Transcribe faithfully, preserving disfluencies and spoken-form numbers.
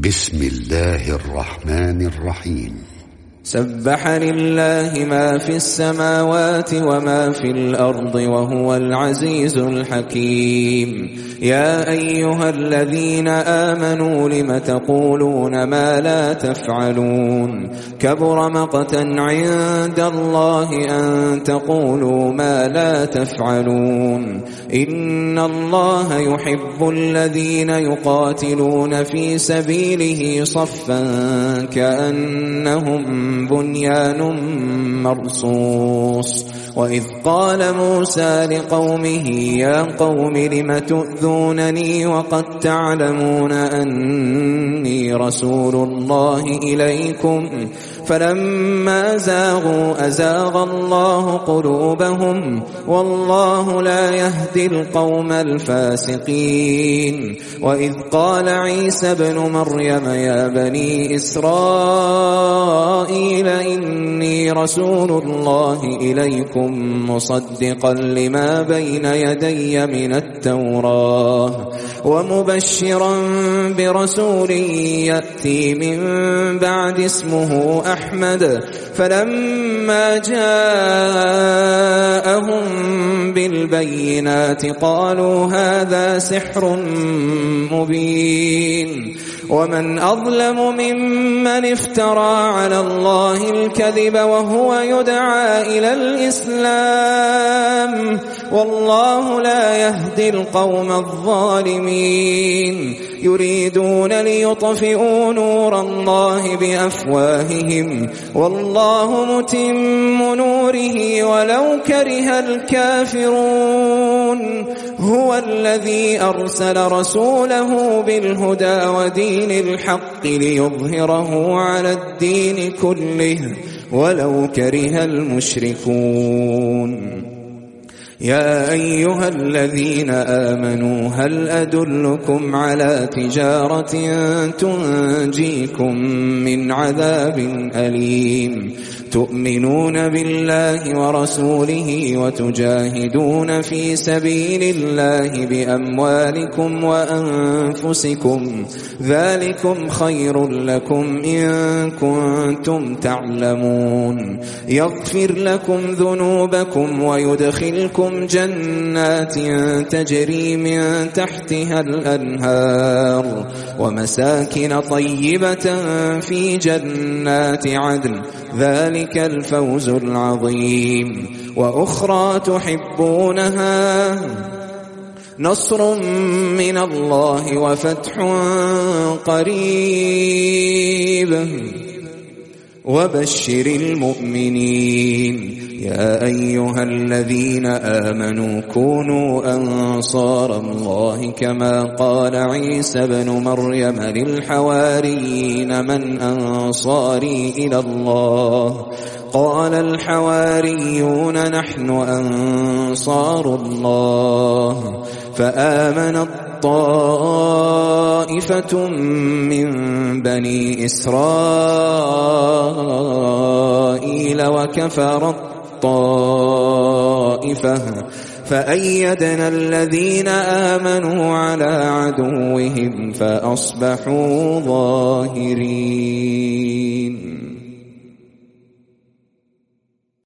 بسم الله الرحمن الرحيم. سبح لله ما في السماوات وما في الأرض وهو العزيز الحكيم. يا أيها الذين آمنوا لم تقولون ما لا تفعلون كبر مقتا عند الله أن تقولوا ما لا تفعلون. إن الله يحب الذين يقاتلون في سبيله صفا كأنهم بنيان مرصوص. وإذ قال موسى لقومه يا قوم لم تؤذونني وقد تعلمون أني رسول الله إليكم فلما زاغوا أزاغ الله قلوبهم والله لا يهدي القوم الفاسقين. وإذ قال عيسى ابن مريم يا بني إسرائيل إني رسول الله إليكم مصدقا لما بين يدي من التوراة ومبشرا برسول يأتي من بعد اسمه أحمد. فلما جاءهم بالبينات قالوا هذا سحر مبين. ومن أظلم ممن افترى على الله الكذب وهو يدعى إلى الإسلام والله لا يهدي القوم الظالمين. يريدون ليطفئوا نور الله بأفواههم والله متم نوره ولو كره الكافرون. هو الذي أرسل رسوله بالهدى ودين الحق ليظهره على الدين كله ولو كره المشركون. يا أيها الذين آمنوا هل أدلكم على تجارة تنجيكم من عذاب أليم تؤمنون بالله ورسوله وتجاهدون في سبيل الله بأموالكم وأنفسكم ذلكم خير لكم إن كنتم تعلمون. يغفر لكم ذنوبكم ويدخلكم جنات تجري من تحتها الأنهار ومساكن طيبة في جنات عدن ذلك الفوز العظيم. وأخرى تحبونها نصر من الله وفتح قريب وبشر المؤمنين. يا أيها الذين آمنوا كونوا أنصار الله كما قال عيسى ابن مريم للحواريين من أنصاري إلى الله قال الحواريون نحن أنصار الله. فآمنت طائفة من بني إسرائيل وكفرت طائفة فأيدنا الذين آمنوا على عدوهم فأصبحوا ظاهرين.